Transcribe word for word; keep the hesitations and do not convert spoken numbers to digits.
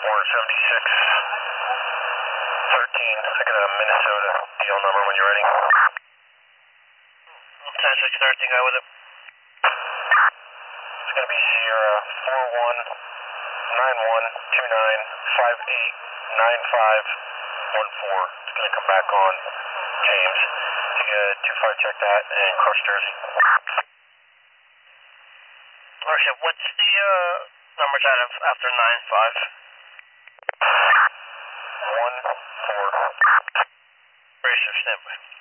four seventy-six thirteen. I got a Minnesota D L number when you're ready. ten six thirteen, guy with it. It's going to be Sierra four one nine one two nine five eight nine five one four. It's going to come back on James. You get two five check that and Crush Jersey. Worship, what's the uh, numbers out of after nine five? one four. Bracer, standby.